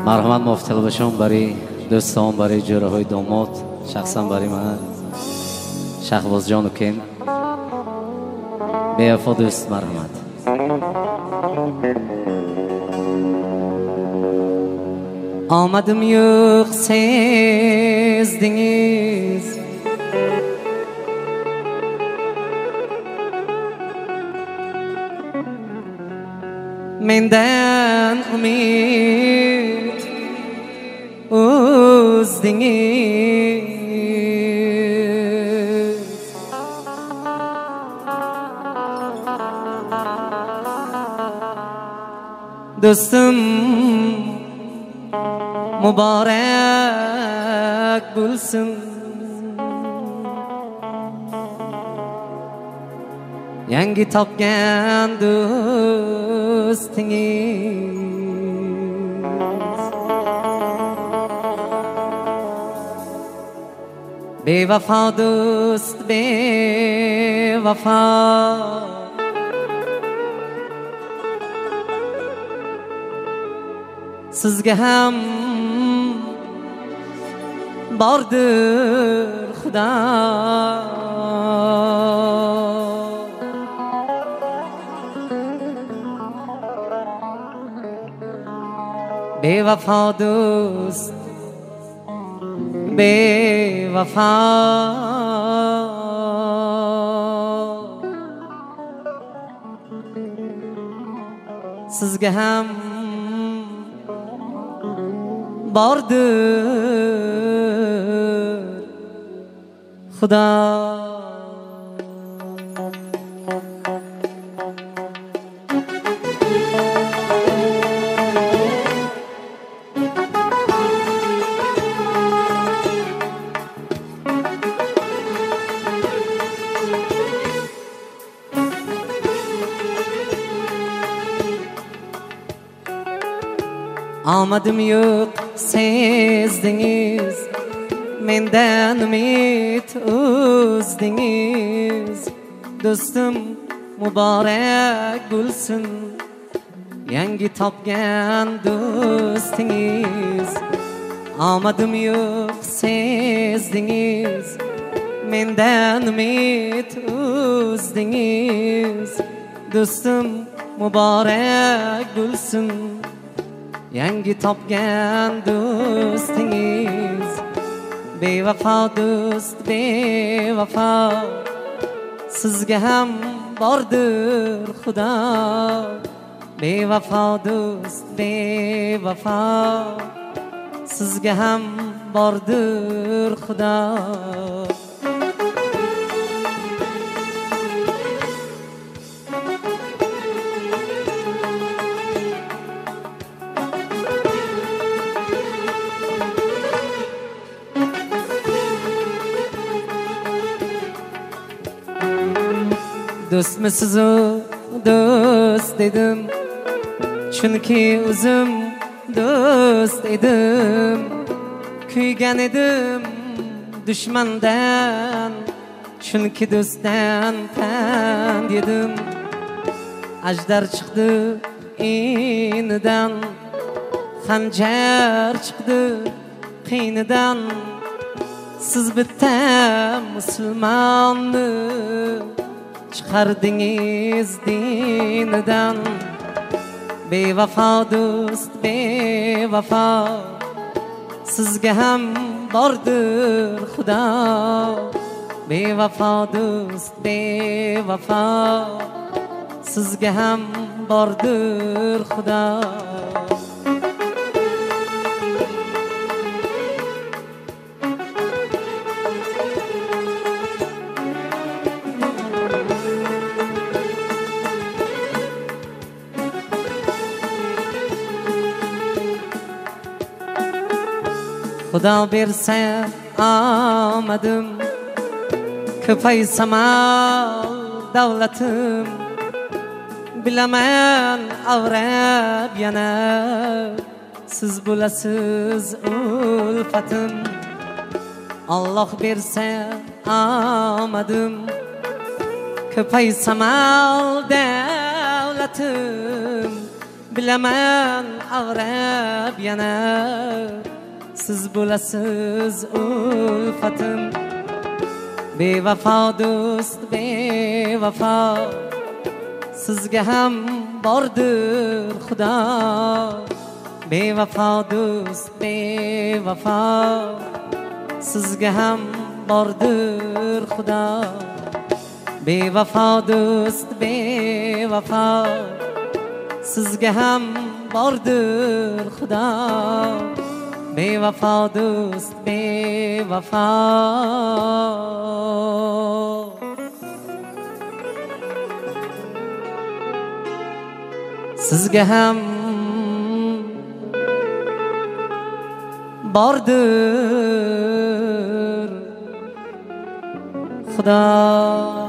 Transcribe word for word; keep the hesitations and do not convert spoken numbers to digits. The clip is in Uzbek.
مرحمت مفتل باشم برای دوستان، برای جوره های داماد، شخصا برای من شخباز جان و کم بیافا دوست مرحمت. آمدم yok sezdiniz, menden umid uzdiniz. Dostum mübarek bulsun, yangi topgan do'stingiz. Bevafo do'st, bevafo, sizga ham bordir Xudo. Bevafo do'st, bevafo, sizga ham bordir Xudo. Amadım yok sezdiniz, menden umid uzdiniz. Dostum mübarek bulsun, yangi topgan do'stingiz. Amadım yok sezdiniz, menden umid uzdiniz. Dostum mübarek bulsun, yangi topgan do'stingiz. Bevafo do'st, bevafo, sizga ham bordir Xudo. Bevafo do'st, bevafo, sizga ham bordir Xudo. Do'stmisiz o do'st dedim, chunki o'zim do'st edim. Kuygan edim dushmandan, chunki do'stdan pand yedim. Ajdar chiqdi inidan, xanjar chiqdi qiynidan. Siz bitta musulmonni chiqardingiz dinidan. Bevafo do'st, bevafo, sizga ham bordir Xudo. Bevafo do'st, bevafo, sizga ham bordir Xudo. Xudo bersa omadim, ko'paysa mal davlatim. Bilaman avrab yana, siz bo'lasiz ulfatim. Alloh bersa omadim, ko'paysa mal davlatim. bilaman ag'rab yana siz bo'lasiz ulfatim bevafo do'st bevafo sizga ham bordir xudo bevafo do'st bevafo sizga ham bordir xudo bevafo do'st bevafo sizga ham bordir xudo bevafo do'st bevafo sizga ham bordir xudo